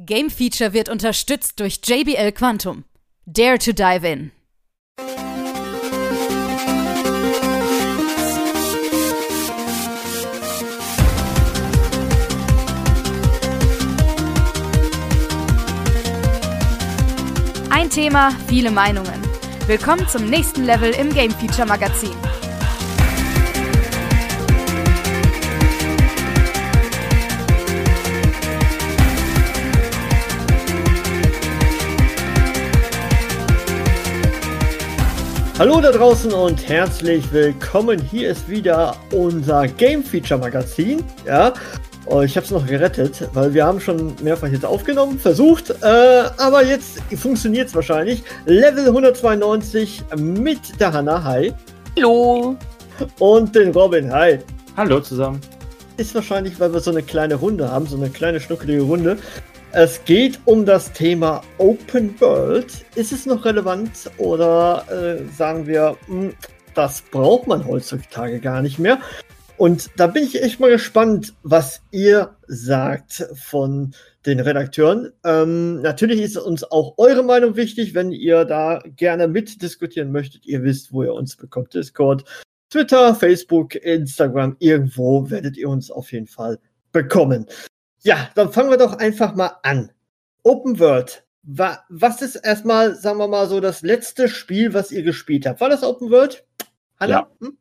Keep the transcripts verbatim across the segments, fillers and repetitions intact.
Game Feature wird unterstützt durch J B L Quantum. Dare to dive in. Ein Thema, viele Meinungen. Willkommen zum nächsten Level im Game Feature Magazin. Hallo da draußen und herzlich willkommen. Hier ist wieder unser Game Feature Magazin. Ja, oh, ich habe es noch gerettet, weil wir haben schon mehrfach jetzt aufgenommen, versucht, äh, aber jetzt funktioniert es wahrscheinlich. Level hundertzweiundneunzig mit der Hanna. Hi. Hallo. Und den Robin. Hi. Hallo zusammen. Ist wahrscheinlich, weil wir so eine kleine Runde haben, so eine kleine schnuckelige Runde. Es geht um das Thema Open World. Ist es noch relevant oder äh, sagen wir, mh, das braucht man heutzutage gar nicht mehr? Und da bin ich echt mal gespannt, was ihr sagt von den Redakteuren. Ähm, natürlich ist uns auch eure Meinung wichtig, wenn ihr da gerne mitdiskutieren möchtet. Ihr wisst, wo ihr uns bekommt. Discord, Twitter, Facebook, Instagram, irgendwo werdet ihr uns auf jeden Fall bekommen. Ja, dann fangen wir doch einfach mal an. Open World. Wa- was ist erstmal, sagen wir mal so, das letzte Spiel, was ihr gespielt habt? War das Open World? Hanna? Ja. Hm?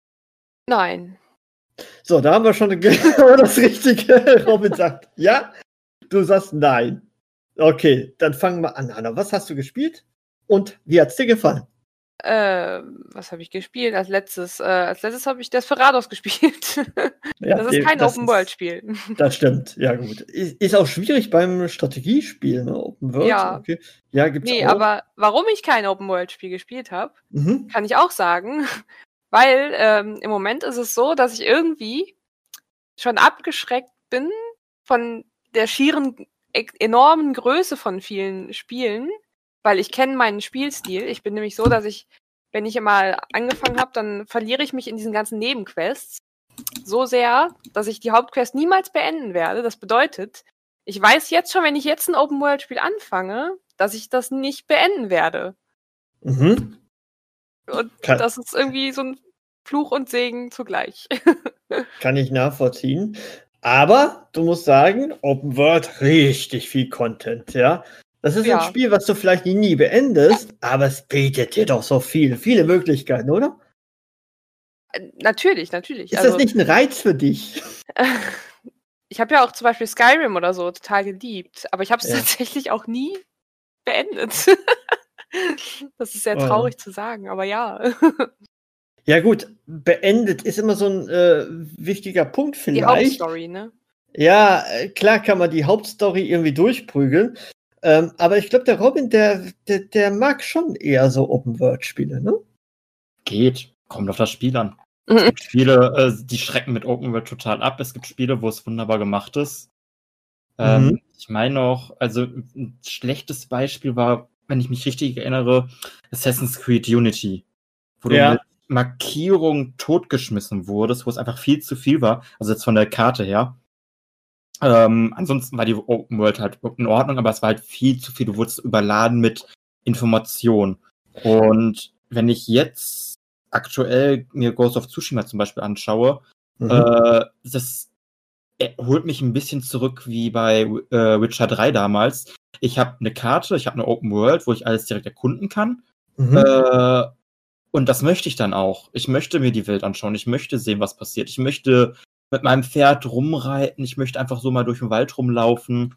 Nein. So, da haben wir schon genau das Richtige. Robin sagt ja, du sagst nein. Okay, dann fangen wir an, Hanna. Was hast du gespielt und wie hat's dir gefallen? Äh, was habe ich gespielt? Als letztes, äh, als letztes habe ich Desperados gespielt. Ja, das ist kein das Open-World-Spiel. Das stimmt, ja gut. Ist, ist auch schwierig beim Strategiespiel, ne? Open World. Ja. Okay. Ja, gibt's Nee, auch. aber warum ich kein Open-World-Spiel gespielt habe, Mhm. kann ich auch sagen. Weil ähm, im Moment ist es so, dass ich irgendwie schon abgeschreckt bin von der schieren, e- enormen Größe von vielen Spielen. Weil ich kenne meinen Spielstil. Ich bin nämlich so, dass ich, wenn ich mal angefangen habe, dann verliere ich mich in diesen ganzen Nebenquests so sehr, dass ich die Hauptquest niemals beenden werde. Das bedeutet, ich weiß jetzt schon, wenn ich jetzt ein Open-World-Spiel anfange, dass ich das nicht beenden werde. Mhm. Und Kann- das ist irgendwie so ein Fluch und Segen zugleich. Kann ich nachvollziehen. Aber du musst sagen, Open World, richtig viel Content, ja. Das ist Ja. ein Spiel, was du vielleicht nie, nie beendest, aber es bietet dir doch so viel, viele Möglichkeiten, oder? Äh, natürlich, natürlich. Ist also, das nicht ein Reiz für dich? ich habe ja auch zum Beispiel Skyrim oder so total geliebt, aber ich habe es Ja. tatsächlich auch nie beendet. Das ist sehr Oh. traurig zu sagen, aber ja. Ja gut, beendet ist immer so ein äh, wichtiger Punkt Die vielleicht. Hauptstory, ne? Ja, äh, klar kann man die Hauptstory irgendwie durchprügeln, ähm, aber ich glaube, der Robin, der, der, der mag schon eher so Open-World-Spiele, ne? Geht. Kommt auf das Spiel an. Es gibt Spiele, äh, die schrecken mit Open World total ab. Es gibt Spiele, wo es wunderbar gemacht ist. Ähm, Mhm. Ich meine auch, also ein schlechtes Beispiel war, wenn ich mich richtig erinnere, Assassin's Creed Unity. Wo du Ja. mit Markierungen totgeschmissen wurdest, wo es einfach viel zu viel war. Also jetzt von der Karte her. Ähm, ansonsten war die Open World halt in Ordnung, aber es war halt viel zu viel. Du wurdest überladen mit Informationen. Und wenn ich jetzt aktuell mir Ghost of Tsushima zum Beispiel anschaue, Mhm. äh, das äh, holt mich ein bisschen zurück wie bei äh, Witcher drei damals. Ich habe eine Karte, ich habe eine Open World, wo ich alles direkt erkunden kann. Mhm. Äh, und das möchte ich dann auch. Ich möchte mir die Welt anschauen. Ich möchte sehen, was passiert. Ich möchte mit meinem Pferd rumreiten. Ich möchte einfach so mal durch den Wald rumlaufen.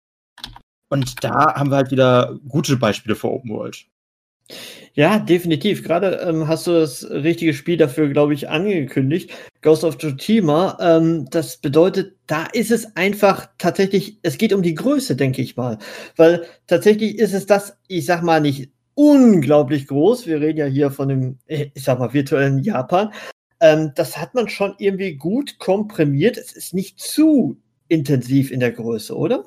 Und da haben wir halt wieder gute Beispiele für Open World. Ja, definitiv. Gerade ähm, hast du das richtige Spiel dafür, glaube ich, angekündigt. Ghost of Tsushima. Ähm, das bedeutet, da ist es einfach tatsächlich, es geht um die Größe, denke ich mal. Weil tatsächlich ist es das, ich sag mal, nicht unglaublich groß. Wir reden ja hier von dem, ich sag mal, virtuellen Japan. Ähm, das hat man schon irgendwie gut komprimiert. Es ist nicht zu intensiv in der Größe, oder?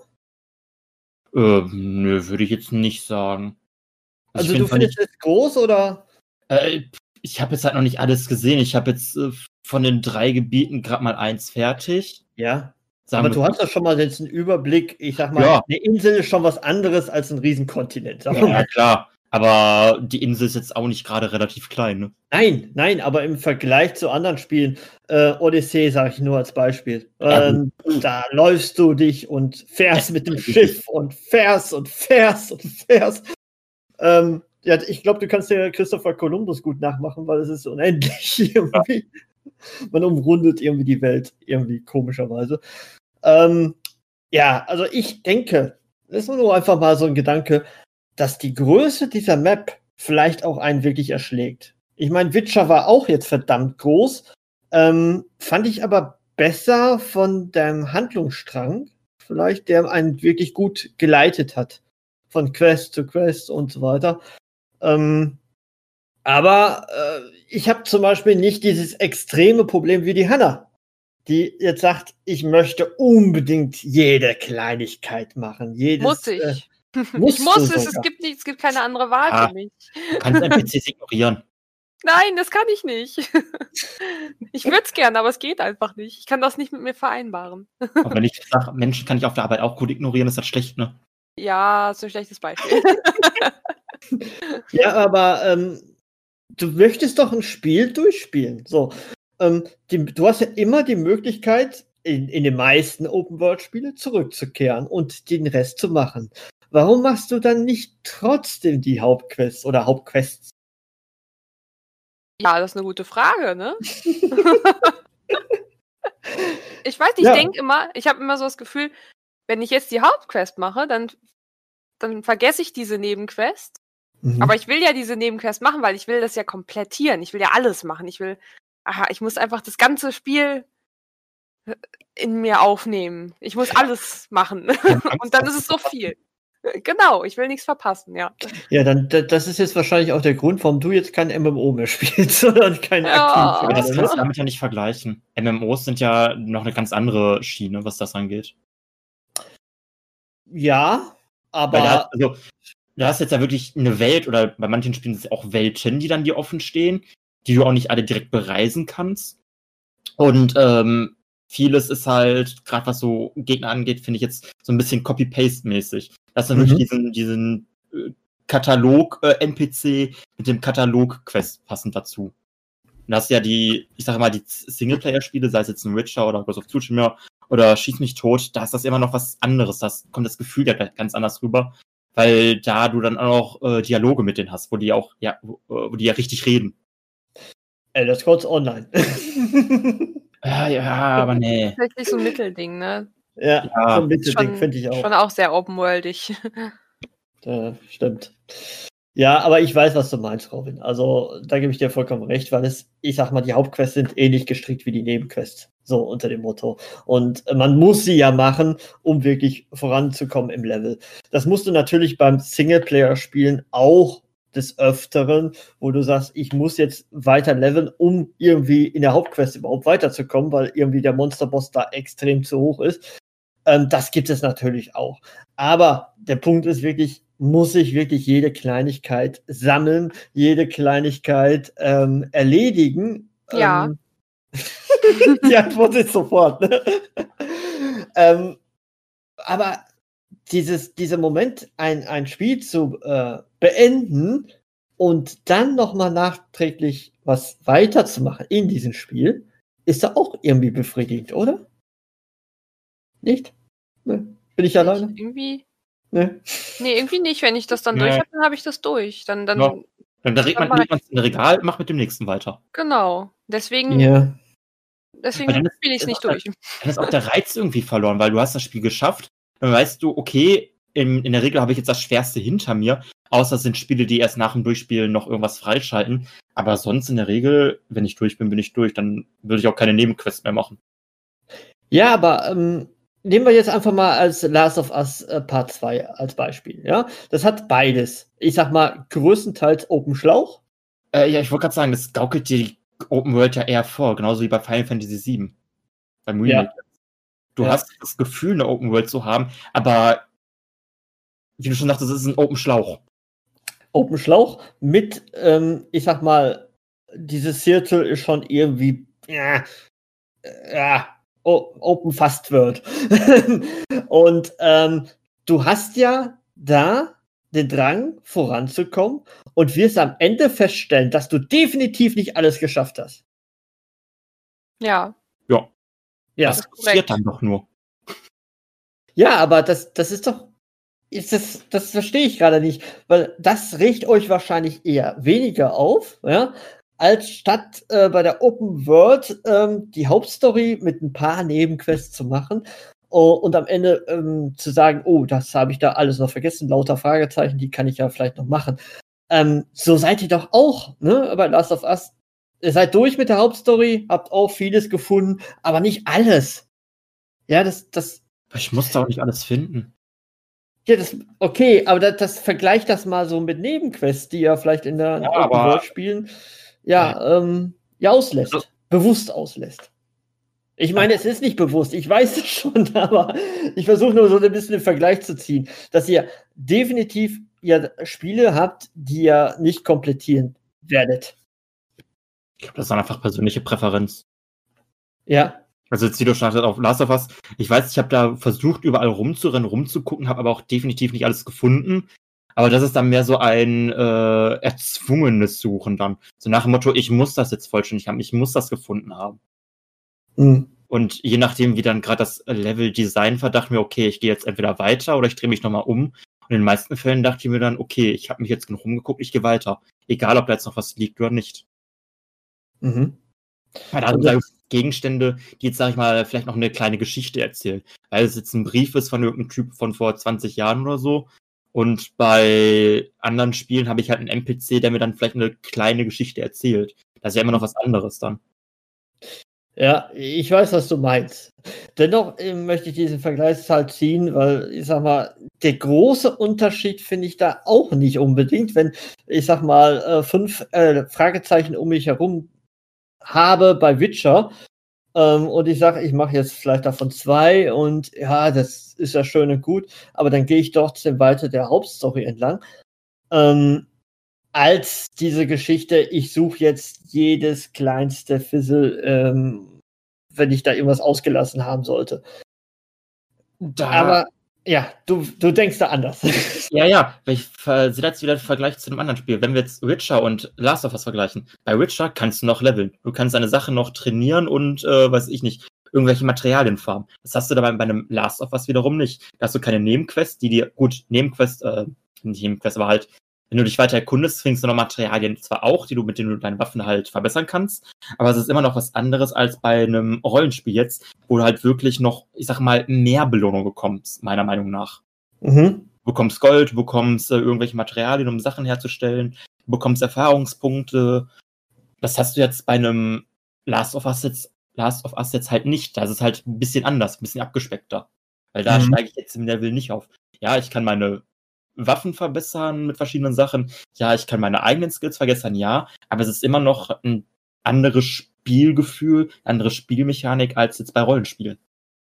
Äh, nö, würde ich jetzt nicht sagen. Also ich du find, findest es groß oder? Äh, ich habe jetzt halt noch nicht alles gesehen. Ich habe jetzt äh, von den drei Gebieten gerade mal eins fertig. Ja. Aber du hast ja schon mal jetzt einen Überblick. Ich sag mal, ja. Eine Insel ist schon was anderes als ein Riesenkontinent. Ja, ja, klar. Aber die Insel ist jetzt auch nicht gerade relativ klein, ne? Nein, nein, aber im Vergleich zu anderen Spielen, äh, Odyssey sage ich nur als Beispiel, ähm, ja, da läufst du dich und fährst mit dem Schiff und fährst und fährst und fährst. Ähm, ja, ich glaube, du kannst ja Christopher Columbus gut nachmachen, weil es ist unendlich irgendwie. Ja. Man umrundet irgendwie die Welt, irgendwie komischerweise. Ähm, ja, also ich denke, das ist nur einfach mal so ein Gedanke, dass die Größe dieser Map vielleicht auch einen wirklich erschlägt. Ich meine, Witcher war auch jetzt verdammt groß, ähm, fand ich aber besser von dem Handlungsstrang, vielleicht, der einen wirklich gut geleitet hat, von Quest zu Quest und so weiter. Ähm, aber äh, ich habe zum Beispiel nicht dieses extreme Problem wie die Hannah, die jetzt sagt, ich möchte unbedingt jede Kleinigkeit machen. Jedes, muss ich. Äh, ich muss es, es gibt, nicht, es gibt keine andere Wahl ja, für mich. Du kannst N P Cs ignorieren. Nein, das kann ich nicht. Ich würde es gerne, aber es geht einfach nicht. Ich kann das nicht mit mir vereinbaren. Aber wenn ich sage, Menschen kann ich auf der Arbeit auch gut ignorieren, ist das schlecht, ne? Ja, ist ein schlechtes Beispiel. Ja, aber ähm, du möchtest doch ein Spiel durchspielen. So, ähm, die, du hast ja immer die Möglichkeit, in, in den meisten Open-World-Spiele zurückzukehren und den Rest zu machen. Warum machst du dann nicht trotzdem die Hauptquests oder Hauptquests? Ja, das ist eine gute Frage, ne? Ich weiß nicht, Ja. ich denke immer, ich habe immer so das Gefühl, wenn ich jetzt die Hauptquest mache, dann, dann vergesse ich diese Nebenquest. Mhm. Aber ich will ja diese Nebenquest machen, weil ich will das ja komplettieren. Ich will ja alles machen. Ich will, aha, ich muss einfach das ganze Spiel in mir aufnehmen. Ich muss alles machen. Und dann ist es so viel. Genau, ich will nichts verpassen, ja. Ja, dann das ist jetzt wahrscheinlich auch der Grund, warum du jetzt kein M M O mehr spielst, sondern kein Ja. aktiv. Aber das kannst du damit ja nicht vergleichen. M M Os sind ja noch eine ganz andere Schiene, was das angeht. Ja, aber... Weil da, also, da hast jetzt ja wirklich eine Welt, oder bei manchen Spielen sind es auch Welten, die dann dir offen stehen, die du auch nicht alle direkt bereisen kannst. Und ähm, vieles ist halt, gerade was so Gegner angeht, finde ich jetzt so ein bisschen Copy-Paste-mäßig. Das ist dann mhm. wirklich diesen, diesen äh, Katalog-N P C äh, mit dem Katalog-Quest passend dazu. Und das ist ja die, ich sage mal, die Singleplayer-Spiele, sei es jetzt ein Witcher oder Ghost of Tsushima oder Schieß mich tot, da ist das immer noch was anderes. Da kommt das Gefühl ja ganz anders rüber, weil da du dann auch äh, Dialoge mit denen hast, wo die auch, ja, wo, wo die ja richtig reden. Elder Scrolls Online. Ja, ja, aber nee. Tatsächlich so ein Mittelding, ne? Ja, ja. So ein Mittelding finde ich auch. Schon auch sehr open-worldig. Ja, stimmt. Ja, aber ich weiß, was du meinst, Robin. Also, da gebe ich dir vollkommen recht, weil es, ich sag mal, die Hauptquests sind ähnlich gestrickt wie die Nebenquests. So unter dem Motto. Und man muss sie ja machen, um wirklich voranzukommen im Level. Das musst du natürlich beim Singleplayer-Spielen auch des Öfteren, wo du sagst, ich muss jetzt weiter leveln, um irgendwie in der Hauptquest überhaupt weiterzukommen, weil irgendwie der Monsterboss da extrem zu hoch ist. Ähm, das gibt es natürlich auch. Aber der Punkt ist wirklich, muss ich wirklich jede Kleinigkeit sammeln, jede Kleinigkeit ähm, erledigen? Ja. Ähm, die Antwort ist sofort. Ne? ähm, aber dieses, dieser Moment, ein, ein Spiel zu äh, beenden und dann nochmal nachträglich was weiterzumachen in diesem Spiel, ist da auch irgendwie befriedigend, oder? Nicht? Ne? Bin ich alleine? Irgendwie. Ne? Nee, irgendwie nicht. Wenn ich das dann nee. durch habe, dann habe ich das durch. Dann, dann, ja. dann, dann legt man es in Regal, macht mit dem nächsten weiter. Genau. Deswegen, ja. deswegen spiele ich es nicht durch. Der, dann ist auch der Reiz irgendwie verloren, weil du hast das Spiel geschafft. Dann weißt du, okay, in, in der Regel habe ich jetzt das Schwerste hinter mir, außer es sind Spiele, die erst nach dem Durchspielen noch irgendwas freischalten. Aber sonst in der Regel, wenn ich durch bin, bin ich durch. Dann würde ich auch keine Nebenquests mehr machen. Ja, aber ähm, nehmen wir jetzt einfach mal als Last of Us äh, Part zwei als Beispiel. Ja, das hat beides. Ich sag mal, größtenteils Open Schlauch. Äh, ja, ich wollte gerade sagen, das gaukelt dir die Open World ja eher vor, genauso wie bei Final Fantasy sieben. Beim Remake. Ja. Du ja. hast das Gefühl, eine Open World zu haben, aber wie du schon sagtest, es ist ein Open Schlauch. Open Schlauch mit, ähm, ich sag mal, dieses Circle ist schon irgendwie, ja, ja, Open Fast World. Und ähm, du hast ja da den Drang, voranzukommen und wirst am Ende feststellen, dass du definitiv nicht alles geschafft hast. Ja. Ja. Ja, Das passiert dann doch nur. ja, aber das, das ist doch. Ist das, das verstehe ich gerade nicht, weil das regt euch wahrscheinlich eher weniger auf, ja, als statt äh, bei der Open World ähm, die Hauptstory mit ein paar Nebenquests zu machen oh, und am Ende ähm, zu sagen, oh, das habe ich da alles noch vergessen, lauter Fragezeichen, die kann ich ja vielleicht noch machen. Ähm, so seid ihr doch auch, ne, bei Last of Us. Ihr seid durch mit der Hauptstory, habt auch vieles gefunden, aber nicht alles. Ja, das, das. Ich musste auch nicht alles finden. Ja, das, okay, aber das, das vergleicht das mal so mit Nebenquests, die ja vielleicht in der Ja, Open aber- World spielen, ja, ähm, ja, auslässt, Also- bewusst auslässt. Ich meine, es ist nicht bewusst, ich weiß es schon, aber ich versuche nur so ein bisschen den Vergleich zu ziehen, dass ihr definitiv ja Spiele habt, die ihr nicht komplettieren werdet. Ich glaube, das ist dann einfach persönliche Präferenz. Ja, Also jetzt, wie du schon gesagt hast, auf Last of Us, ich weiß, ich habe da versucht, überall rumzurennen, rumzugucken, habe aber auch definitiv nicht alles gefunden. Aber das ist dann mehr so ein äh, erzwungenes Suchen dann. So nach dem Motto, ich muss das jetzt vollständig haben, ich muss das gefunden haben. mhm. Und je nachdem, wie dann gerade das Level-Design war, dachte ich mir, okay, ich gehe jetzt entweder weiter oder ich drehe mich nochmal um. Und in den meisten Fällen dachte ich mir dann, okay, ich habe mich jetzt genug rumgeguckt, ich gehe weiter. Egal, ob da jetzt noch was liegt oder nicht. Mhm. Weil da sind Gegenstände, die jetzt, sag ich mal, vielleicht noch eine kleine Geschichte erzählen. Weil es jetzt ein Brief ist von irgendeinem Typ von vor zwanzig Jahren oder so. Und bei anderen Spielen habe ich halt einen N P C, der mir dann vielleicht eine kleine Geschichte erzählt. Das ist ja immer noch was anderes dann. Ja, ich weiß, was du meinst. Dennoch äh, möchte ich diesen Vergleich halt ziehen, weil ich sag mal, der große Unterschied finde ich da auch nicht unbedingt, wenn ich sag mal äh, fünf äh, Fragezeichen um mich herum habe bei Witcher ähm, und ich sage, ich mache jetzt vielleicht davon zwei und ja, das ist ja schön und gut, aber dann gehe ich trotzdem weiter der Hauptstory entlang. Ähm, als diese Geschichte, ich suche jetzt jedes kleinste Fizzle, ähm, wenn ich da irgendwas ausgelassen haben sollte. Da, Aber ja, du, du denkst da anders. ja, ja, weil ich äh, sehe jetzt wieder den Vergleich zu einem anderen Spiel. Wenn wir jetzt Witcher und Last of Us vergleichen, bei Witcher kannst du noch leveln. Du kannst deine Sachen noch trainieren und, äh, weiß ich nicht, irgendwelche Materialien farmen. Das hast du dabei bei einem Last of Us wiederum nicht. Da hast du keine Nebenquest, die dir, gut, Nebenquest, äh, nicht Nebenquest, aber halt, wenn du dich weiter erkundest, findest du noch Materialien zwar auch, die du mit denen du deine Waffen halt verbessern kannst, aber es ist immer noch was anderes als bei einem Rollenspiel jetzt, wo du halt wirklich noch, ich sag mal, mehr Belohnung bekommst, meiner Meinung nach. Mhm. Du bekommst Gold, du bekommst äh, irgendwelche Materialien, um Sachen herzustellen, du bekommst Erfahrungspunkte. Das hast du jetzt bei einem Last of Us jetzt, Last of Us jetzt halt nicht. Das ist halt ein bisschen anders, ein bisschen abgespeckter. Weil da Mhm. steige ich jetzt im Level nicht auf. Ja, ich kann meine Waffen verbessern mit verschiedenen Sachen. Ja, ich kann meine eigenen Skills verbessern, ja. Aber es ist immer noch ein anderes Spielgefühl, andere Spielmechanik als jetzt bei Rollenspielen.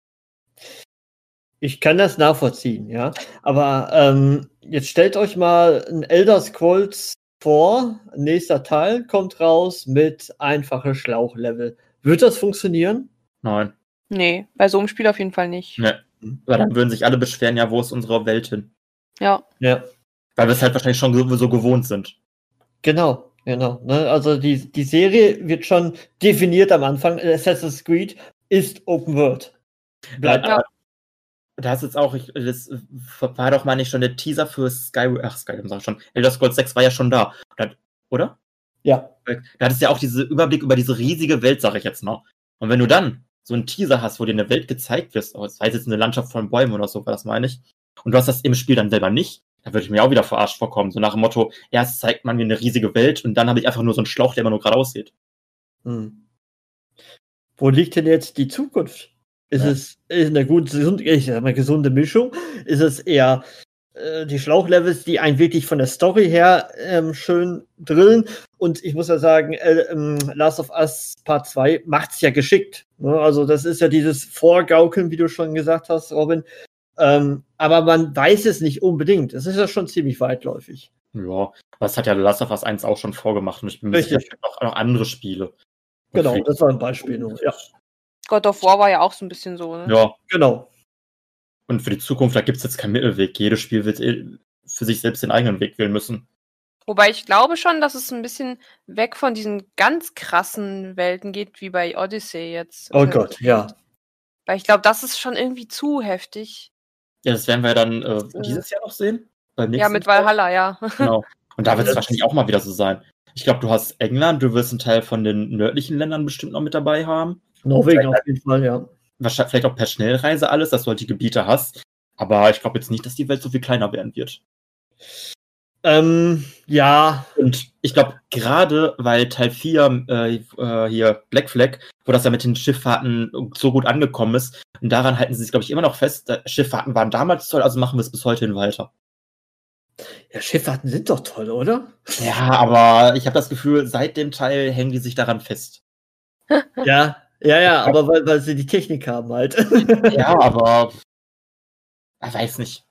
Ich kann das nachvollziehen, ja. Aber ähm, jetzt stellt euch mal ein Elder Scrolls vor, nächster Teil kommt raus mit einfache Schlauchlevel. Wird das funktionieren? Nein. Nee, bei so einem Spiel auf jeden Fall nicht. Ne. Weil dann würden sich alle beschweren, ja, wo ist unsere Welt hin? Ja. Ja. Weil wir es halt wahrscheinlich schon so, so gewohnt sind. Genau, genau. Ne? Also die, die Serie wird schon definiert am Anfang. Assassin's Creed ist Open World. Bleibt. Ja. Da hast jetzt auch, ich, das war doch mal nicht schon der Teaser für Skyrim, ach Skyrim sag ich schon, Elder Scrolls sechs war ja schon da, oder? Ja. Da hattest du ja auch diesen Überblick über diese riesige Welt, sag ich jetzt mal. Und wenn du dann so einen Teaser hast, wo dir eine Welt gezeigt wird, das heißt jetzt eine Landschaft von Bäumen oder so, war das meine ich, und du hast das im Spiel dann selber nicht, da würde ich mir auch wieder verarscht vorkommen. So nach dem Motto, erst zeigt man mir eine riesige Welt und dann habe ich einfach nur so einen Schlauch, der immer nur geradeaus geht. Hm. Wo liegt denn jetzt die Zukunft? Ist Ja. es ist eine gute, ich sag mal, gesunde Mischung? Ist es eher äh, die Schlauchlevels, die einen wirklich von der Story her ähm, schön drillen? Und ich muss ja sagen, äh, ähm, Last of Us Part zwei macht's ja geschickt. Ne? Also das ist ja dieses Vorgaukeln, wie du schon gesagt hast, Robin. Ähm, aber man weiß es nicht unbedingt. Es ist ja schon ziemlich weitläufig. Ja, aber das hat ja Last of Us eins auch schon vorgemacht und ich bin mir Richtig. sicher, es gibt auch noch andere Spiele. Genau, Und das war ein Beispiel nur. Ja. God of War war ja auch so ein bisschen so, ne? Ja. Genau. Und für die Zukunft, da gibt es jetzt keinen Mittelweg. Jedes Spiel wird eh für sich selbst den eigenen Weg wählen müssen. Wobei ich glaube schon, dass es ein bisschen weg von diesen ganz krassen Welten geht, wie bei Odyssey jetzt. Oh Gott, ja. Weil ich glaube, das ist schon irgendwie zu heftig. Ja, das werden wir dann äh, äh, dieses Jahr noch sehen. Beim Ja, nächsten mit Teil. Valhalla, ja. Genau. Und da wird es Das- wahrscheinlich auch mal wieder so sein. Ich glaube, du hast England, du wirst einen Teil von den nördlichen Ländern bestimmt noch mit dabei haben. Norwegen auf jeden Fall, ja. Wahrscheinlich vielleicht auch per Schnellreise alles, dass du halt die Gebiete hast. Aber ich glaube jetzt nicht, dass die Welt so viel kleiner werden wird. Ähm, ja. Und ich glaube, gerade weil Teil vier äh, äh, hier Black Flag, wo das ja mit den Schifffahrten so gut angekommen ist, und daran halten sie sich, glaube ich, immer noch fest. Da, Schifffahrten waren damals toll, also machen wir es bis heute hin weiter. Ja, Schifffahrten sind doch toll, oder? Ja, aber ich habe das Gefühl, seit dem Teil hängen die sich daran fest. Ja, ja, ja, aber weil, weil sie die Technik haben halt. Ja, aber ich weiß nicht.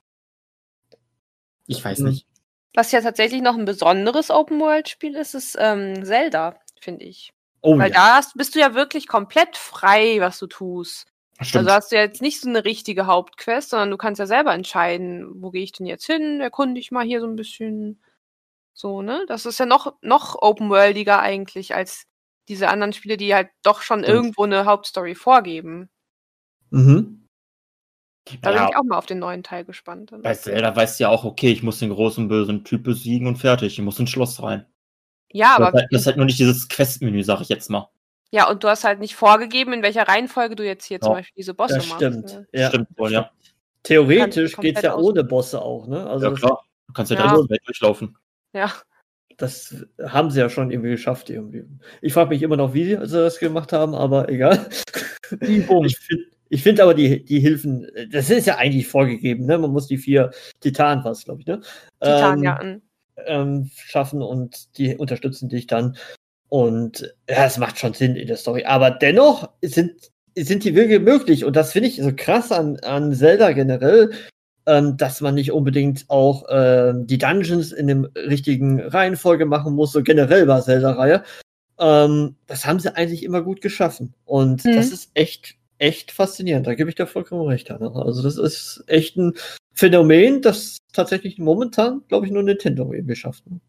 Ich weiß Hm. nicht. Was ja tatsächlich noch ein besonderes Open-World-Spiel ist, ist ähm, Zelda, finde ich. Oh Weil ja. da hast, bist du ja wirklich komplett frei, was du tust. Stimmt. Also hast du ja jetzt nicht so eine richtige Hauptquest, sondern du kannst ja selber entscheiden, wo gehe ich denn jetzt hin, erkunde ich mal hier so ein bisschen. So, ne? Das ist ja noch, noch open-worldiger eigentlich als diese anderen Spiele, die halt doch schon Stimmt. irgendwo eine Hauptstory vorgeben. Mhm. Da Ja, bin ich auch mal auf den neuen Teil gespannt. Dann. bei Zelda weißt du ja auch, okay, ich muss den großen bösen Typ besiegen und fertig. Ich muss ins Schloss rein. Ja, Das aber ist halt, das ist halt nur nicht dieses Quest-Menü, sag ich jetzt mal. ja, und du hast halt nicht vorgegeben, in welcher Reihenfolge du jetzt hier zum Ja. Beispiel diese Bosse Das machst. stimmt. Ne? Ja. Stimmt wohl, ja. Theoretisch Kannst du geht's ja komplett ohne Bosse auch, ne? Also Ja, das, klar. Du kannst ja, Ja. direkt Welt durchlaufen. Ja. das haben sie ja schon irgendwie geschafft irgendwie. Ich frage mich immer noch, wie sie das gemacht haben, aber egal. Übung. Ich finde ich find aber die, die Hilfen, das ist ja eigentlich vorgegeben, ne? Man muss die vier Titanen, was glaube ich, ne? Titan, Ähm, ja. mm. ähm, schaffen und die unterstützen dich dann. Und ja, es macht schon Sinn in der Story. Aber dennoch sind, sind die Wege möglich. Und das finde ich so krass an, an Zelda generell, ähm, dass man nicht unbedingt auch ähm, die Dungeons in dem richtigen Reihenfolge machen muss. So generell war Zelda-Reihe. Ähm, das haben sie eigentlich immer gut geschaffen. Und Mhm. das ist echt, echt faszinierend. Da gebe ich dir vollkommen recht, Hanna. Also das ist echt ein Phänomen, das tatsächlich momentan, glaube ich, nur Nintendo irgendwie schafft. Ne?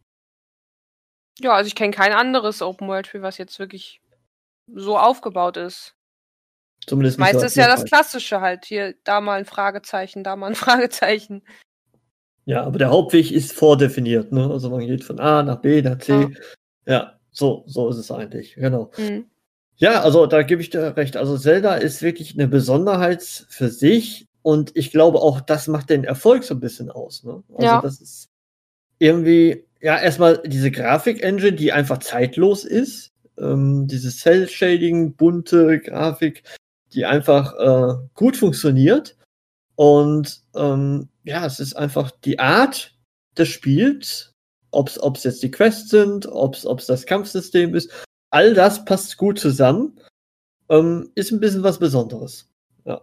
Ja, also ich kenne kein anderes Open-World-Spiel, was jetzt wirklich so aufgebaut ist. Zumindest Das nicht so meiste ist ja das erfolgreich. Klassische halt. Hier, da mal ein Fragezeichen, da mal ein Fragezeichen. Ja, aber der Hauptweg ist vordefiniert, ne? Also man geht von A nach B nach C. Ja, ja so, so ist es eigentlich, genau. Mhm. Ja, also da gebe ich dir recht. Also Zelda ist wirklich eine Besonderheit für sich und ich glaube auch, das macht den Erfolg so ein bisschen aus, ne? Also Ja. das ist irgendwie, ja, erstmal diese Grafik-Engine, die einfach zeitlos ist. Ähm, diese Cell-Shading, bunte Grafik, die einfach äh, gut funktioniert. Und ähm, ja, es ist einfach die Art des Spiels, ob es jetzt die Quests sind, ob es das Kampfsystem ist, all das passt gut zusammen. Ähm, ist ein bisschen was Besonderes. Ja.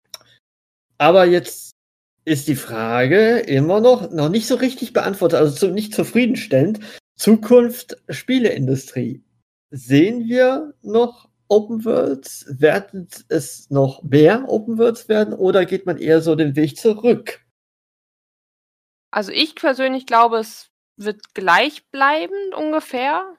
Aber jetzt ist die Frage immer noch, noch nicht so richtig beantwortet, also zu, nicht zufriedenstellend. Zukunft Spieleindustrie. Sehen wir noch Open Worlds? Werden es noch mehr Open Worlds werden oder geht man eher so den Weg zurück? Also ich persönlich glaube, es wird gleichbleibend ungefähr,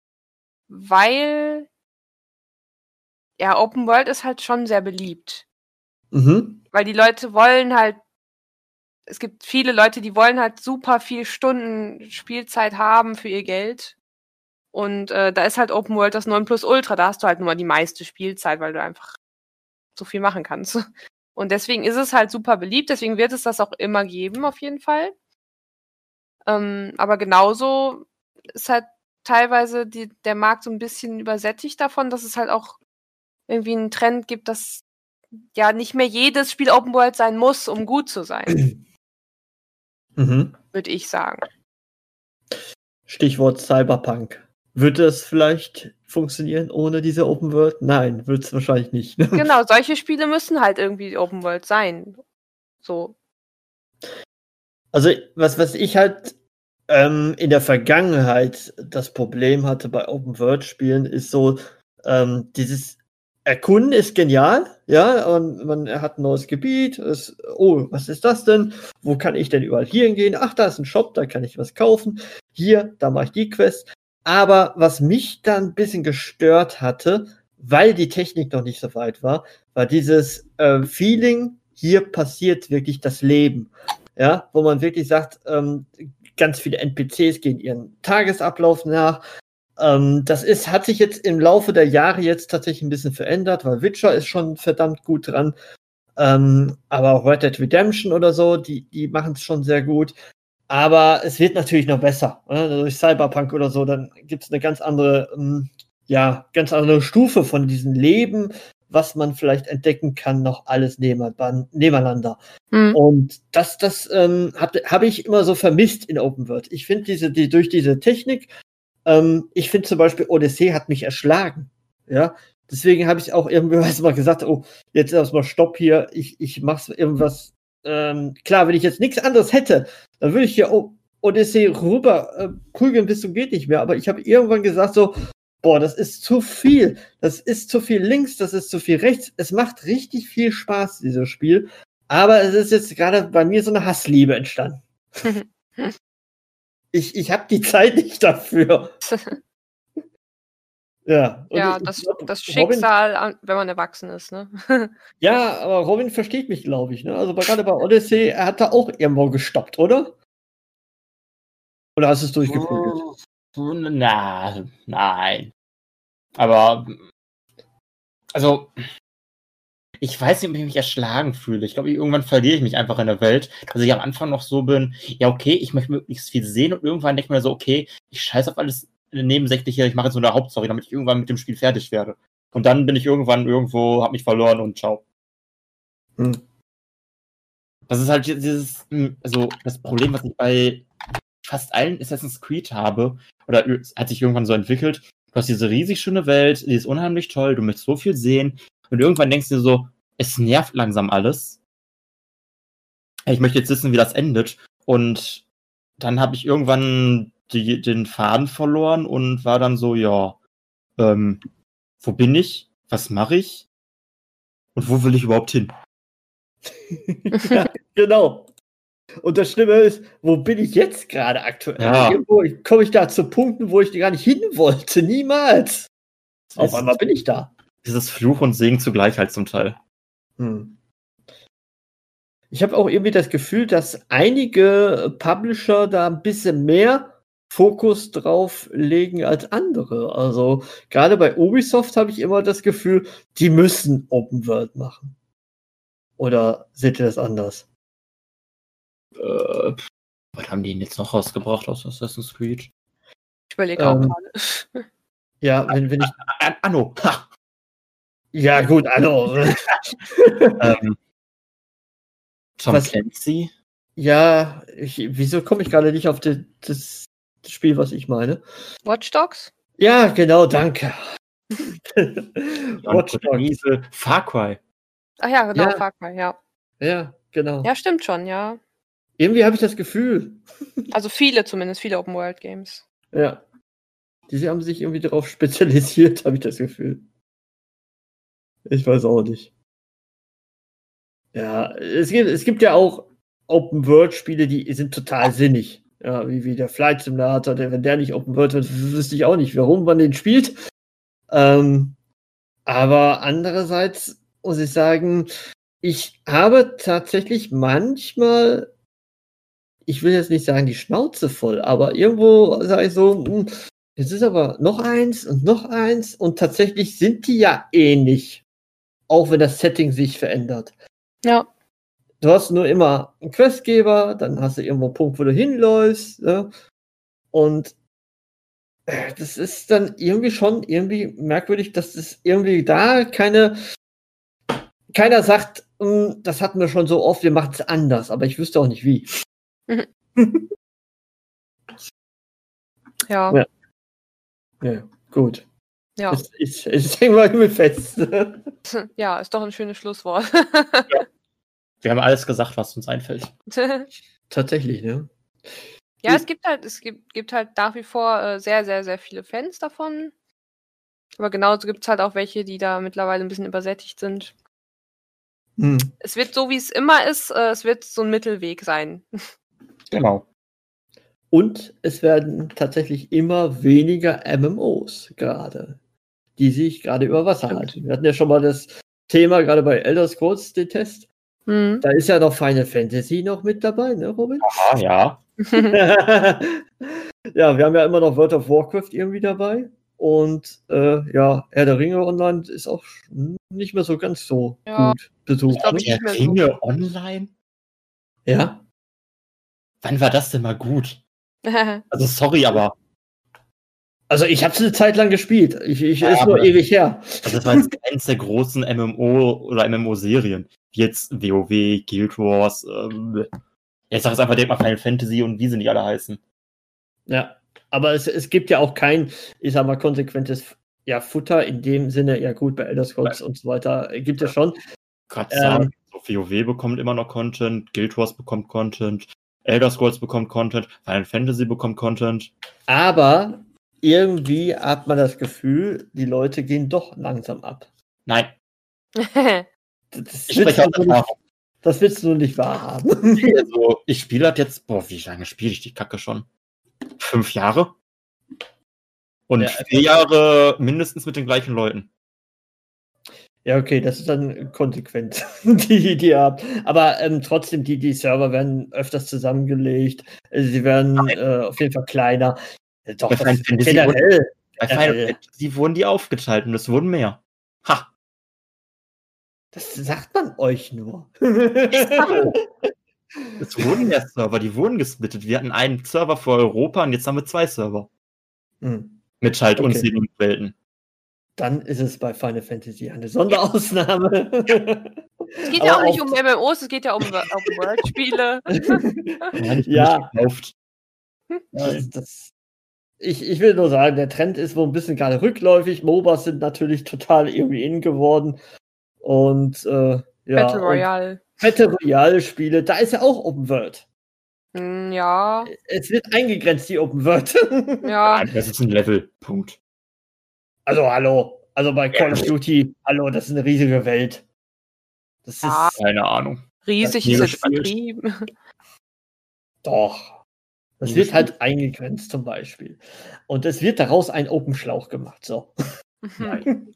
weil ja, Open World ist halt schon sehr beliebt. Mhm. Weil die Leute wollen halt, es gibt viele Leute, die wollen halt super viel Stunden Spielzeit haben für ihr Geld. Und äh, da ist halt Open World das Nonplusultra. Da hast du halt nur mal die meiste Spielzeit, weil du einfach so viel machen kannst. Und deswegen ist es halt super beliebt. Deswegen wird es das auch immer geben, auf jeden Fall. Ähm, aber genauso ist halt teilweise die, der Markt so ein bisschen übersättigt davon, dass es halt auch irgendwie einen Trend gibt, dass ja nicht mehr jedes Spiel Open World sein muss, um gut zu sein, Mhm. würde ich sagen. Stichwort Cyberpunk. Wird das vielleicht funktionieren ohne diese Open World? Nein, wird es wahrscheinlich nicht. Genau, solche Spiele müssen halt irgendwie Open World sein. So. Also, was, was ich halt ähm, in der Vergangenheit das Problem hatte bei Open-World-Spielen, ist so ähm, dieses Erkunden ist genial, ja, und man hat ein neues Gebiet. Ist, oh, was ist das denn? Wo kann ich denn überall hier hingehen? Ach, da ist ein Shop, da kann ich was kaufen. Hier, da mache ich die Quest. Aber was mich dann ein bisschen gestört hatte, weil die Technik noch nicht so weit war, war dieses äh, Feeling, hier passiert wirklich das Leben. Ja, wo man wirklich sagt, ähm, ganz viele N P Cs gehen ihren Tagesablauf nach. Ähm, das ist, hat sich jetzt im Laufe der Jahre jetzt tatsächlich ein bisschen verändert, weil Witcher ist schon verdammt gut dran. Ähm, aber auch Red Dead Redemption oder so, die, die machen es schon sehr gut. Aber es wird natürlich noch besser. Ne? Durch Cyberpunk oder so, dann gibt es eine ganz andere, ähm, ja, ganz andere Stufe von diesem Leben, was man vielleicht entdecken kann, noch alles nebeneinander. Mhm. Und das, das ähm, habe hab ich immer so vermisst in Open World. Ich finde diese, die, durch diese Technik, ähm, ich finde zum Beispiel Odyssey hat mich erschlagen. Ja, deswegen habe ich auch irgendwann mal gesagt, oh, jetzt erstmal Stopp hier, ich, ich mach's irgendwas. Ähm, klar, wenn ich jetzt nichts anderes hätte, dann würde ich hier oh, Odyssey rüber äh, prügeln bis zum geht nicht mehr. Aber ich habe irgendwann gesagt so, boah, das ist zu viel. Das ist zu viel links, das ist zu viel rechts. Es macht richtig viel Spaß, dieses Spiel. Aber es ist jetzt gerade bei mir so eine Hassliebe entstanden. ich ich habe die Zeit nicht dafür. Ja, und ja ich, das, ich glaub, das Schicksal, Robin, wenn man erwachsen ist, ne? ja, aber Robin versteht mich, glaube ich. Ne? Also gerade bei Odyssey, er hat da auch irgendwo gestoppt, oder? Oder hast du es durchgeprügelt? Na, nein. Aber, also, ich weiß nicht, ob ich mich erschlagen fühle. Ich glaube, irgendwann verliere ich mich einfach in der Welt, dass ich am Anfang noch so bin, ja, okay, ich möchte möglichst viel sehen und irgendwann denke ich mir so, okay, ich scheiße auf alles nebensächlich, ich mache jetzt nur eine Hauptstory, damit ich irgendwann mit dem Spiel fertig werde. Und dann bin ich irgendwann irgendwo, hab mich verloren und ciao. Hm. Das ist halt dieses, also das Problem, was ich bei fast allen Assassin's Creed habe, oder hat sich irgendwann so entwickelt, du hast diese riesig schöne Welt, die ist unheimlich toll, du möchtest so viel sehen und irgendwann denkst du dir so, es nervt langsam alles. Ich möchte jetzt wissen, wie das endet und dann habe ich irgendwann die, den Faden verloren und war dann so, ja, ähm, wo bin ich? Was mache ich? Und wo will ich überhaupt hin? Ja, genau. Und das Schlimme ist, wo bin ich jetzt gerade aktuell? Ja. Irgendwo komme ich da zu Punkten, wo ich gar nicht hin wollte. Niemals. Auf einmal bin ich da. Dieses Fluch und Segen zugleich halt zum Teil. Hm. Ich habe auch irgendwie das Gefühl, dass einige Publisher da ein bisschen mehr Fokus drauf legen als andere. Also gerade bei Ubisoft habe ich immer das Gefühl, die müssen Open World machen. Oder seht ihr das anders? Äh, was haben die denn jetzt noch rausgebracht aus Assassin's Creed? Ich überlege auch Ähm, gerade. Ja, wenn, wenn ich. Anno. Ha. Ja, gut, Anno. ähm, Tom Was- Clancy? Ja, ich, wieso komme ich gerade nicht auf die, das, das Spiel, was ich meine? Watch Dogs? Ja, genau, danke. Watch Watch Dogs. Dogs. Far Cry. Ach ja, genau, Ja. Far Cry, ja. Ja, genau. Ja, stimmt schon, ja. Irgendwie habe ich das Gefühl. Also viele zumindest, viele Open World Games. Ja. Die haben sich irgendwie darauf spezialisiert, habe ich das Gefühl. Ich weiß auch nicht. Ja, es gibt, es gibt ja auch Open-World-Spiele, die sind total sinnig. Ja, wie, wie der Flight Simulator, der, wenn der nicht Open-World wird, wüsste ich auch nicht, warum man den spielt. Ähm, aber andererseits muss ich sagen, ich habe tatsächlich manchmal, ich will jetzt nicht sagen die Schnauze voll, aber irgendwo sage ich so, hm, jetzt ist aber noch eins und noch eins und tatsächlich sind die ja ähnlich, auch wenn das Setting sich verändert. Ja. Du hast nur immer einen Questgeber, dann hast du irgendwo einen Punkt, wo du hinläufst, ne? Und äh, das ist dann irgendwie schon irgendwie merkwürdig, dass es irgendwie da keine keiner sagt, "Mm, das hatten wir schon so oft, wir machen es anders, aber ich wüsste auch nicht wie. Ja. Ja. Ja, gut. Ja. Ich, ich, ich denke mal mit fest. Ja, ist doch ein schönes Schlusswort. Wir haben alles gesagt, was uns einfällt. Tatsächlich, ne? Ja, es gibt halt, es gibt, gibt halt nach wie vor äh, sehr, sehr, sehr viele Fans davon. Aber genauso gibt es halt auch welche, die da mittlerweile ein bisschen übersättigt sind. Hm. Es wird so, wie es immer ist, äh, es wird so ein Mittelweg sein. Genau. Und es werden tatsächlich immer weniger M M Os gerade, die sich gerade über Wasser Stimmt. halten. Wir hatten ja schon mal das Thema, gerade bei Elder Scrolls, den Test. Hm. Da ist ja noch Final Fantasy noch mit dabei, ne, Robin? Ah, ja. Ja, wir haben ja immer noch World of Warcraft irgendwie dabei. Und äh, ja, Herr der Ringe Online ist auch nicht mehr so ganz so Ja, gut besucht. ich glaub, Ne? ich- Der nicht mehr so. Ringe online? Ja, Wann war das denn mal gut? Also sorry, aber also ich habe es eine Zeit lang gespielt. Ich, ich Ja, ist nur aber- ewig her. also das war jetzt eins der großen M M O oder M M O-Serien. Wie jetzt WoW, Guild Wars, ähm, ja, ich sag jetzt einfach direkt mal Final Fantasy und wie sie nicht alle heißen. Ja, aber es, es gibt ja auch kein, ich sag mal, konsequentes ja, Futter in dem Sinne. Ja gut, bei Elder Scrolls und so weiter äh, gibt es schon. Gerade Ähm. sagen, so WoW bekommt immer noch Content, Guild Wars bekommt Content, Elder Scrolls bekommt Content, Final Fantasy bekommt Content. Aber irgendwie hat man das Gefühl, die Leute gehen doch langsam ab. Nein, Das, ich willst spreche aus du nicht, Erfahrung. das willst du nicht wahrhaben. Also, ich spiele das jetzt, boah, wie lange spiele ich die Kacke schon? Fünf Jahre? Und Ja, vier Jahre mindestens mit den gleichen Leuten. Ja, okay, das ist dann konsequent, die, die ihr habt. Aber ähm, trotzdem, die, die Server werden öfters zusammengelegt. äh, Sie werden äh, auf jeden Fall kleiner. Äh, Doch, Bei das Final Fantasy generell. Bei Ja, Final äh. Fantasy wurden die aufgeteilt und es wurden mehr. Ha! Das sagt man euch nur. Es wurden mehr Server, die wurden gesplittet. Wir hatten einen Server für Europa und jetzt haben wir zwei Server. Hm. Mit halt Okay. unzähligen Welten. Dann ist es bei Final Fantasy eine Sonderausnahme. Es geht ja auch nicht um M M Os, es geht ja um Open-World-Spiele. Ja, Gekauft. das, das, ich, ich will nur sagen, der Trend ist wohl ein bisschen gerade rückläufig. MOBAs sind natürlich total irgendwie in geworden. Und äh, ja, Battle Royale. und Battle Royale-Spiele, da ist ja auch Open World. Hm, ja, Es wird eingegrenzt, die Open World. ja. Ah, das ist ein Level. Punkt. Also, hallo. Also bei Call of Duty, hallo, das ist eine riesige Welt. Das Ja. ist Keine Ahnung. Riesig nie ist jetzt gespielt. übertrieben. doch. Das Nie wird gespielt. halt eingegrenzt zum Beispiel. Und es wird daraus ein Open Schlauch gemacht. So. Mhm.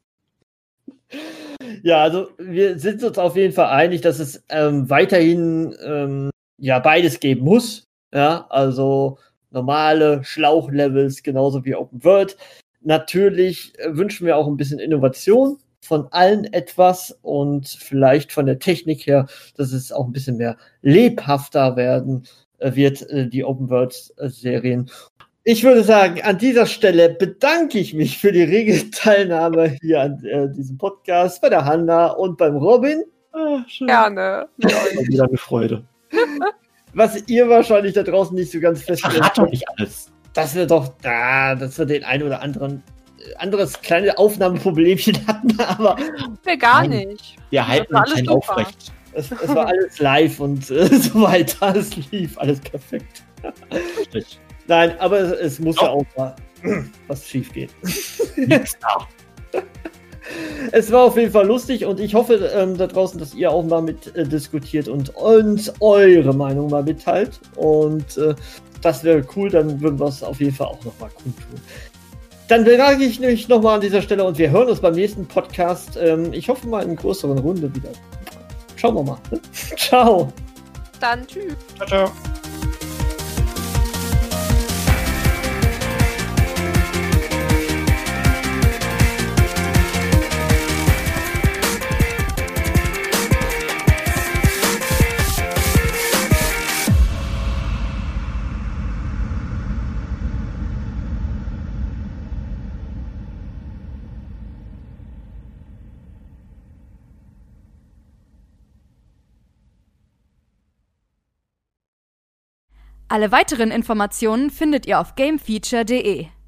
Ja, also wir sind uns auf jeden Fall einig, dass es ähm, weiterhin ähm, ja beides geben muss. Ja, also normale Schlauchlevels genauso wie Open World. Natürlich äh, wünschen wir auch ein bisschen Innovation von allen etwas und vielleicht von der Technik her, dass es auch ein bisschen mehr lebhafter werden äh, wird, äh, die Open World äh, Serien. Ich würde sagen, an dieser Stelle bedanke ich mich für die rege Teilnahme hier an äh, diesem Podcast bei der Hanna und beim Robin. Ah, schön. Gerne. Wieder eine Freude. Was ihr wahrscheinlich da draußen nicht so ganz Verrat feststellt, doch nicht alles. dass wir doch da, dass wir den ein oder anderen äh, anderes kleine Aufnahmeproblemchen hatten, aber Nee, gar Nein. nicht. Wir halten war uns alles einen super. aufrecht. es, es war alles live und äh, so weiter. Es lief alles perfekt. Richtig. Nein, aber es, es muss Doch. ja auch mal was schief gehen. Nix da. Es war auf jeden Fall lustig und ich hoffe ähm, da draußen, dass ihr auch mal mit äh, diskutiert und uns eure Meinung mal mitteilt. Und äh, das wäre cool, dann würden wir es auf jeden Fall auch nochmal kundtun. Dann bedanke ich mich nochmal an dieser Stelle und wir hören uns beim nächsten Podcast. Ähm, ich hoffe mal in größeren Runde wieder. Schauen wir mal. Ne? Ciao. Dann tschüss. Ciao, ciao. Alle weiteren Informationen findet ihr auf gamefeature punkt de.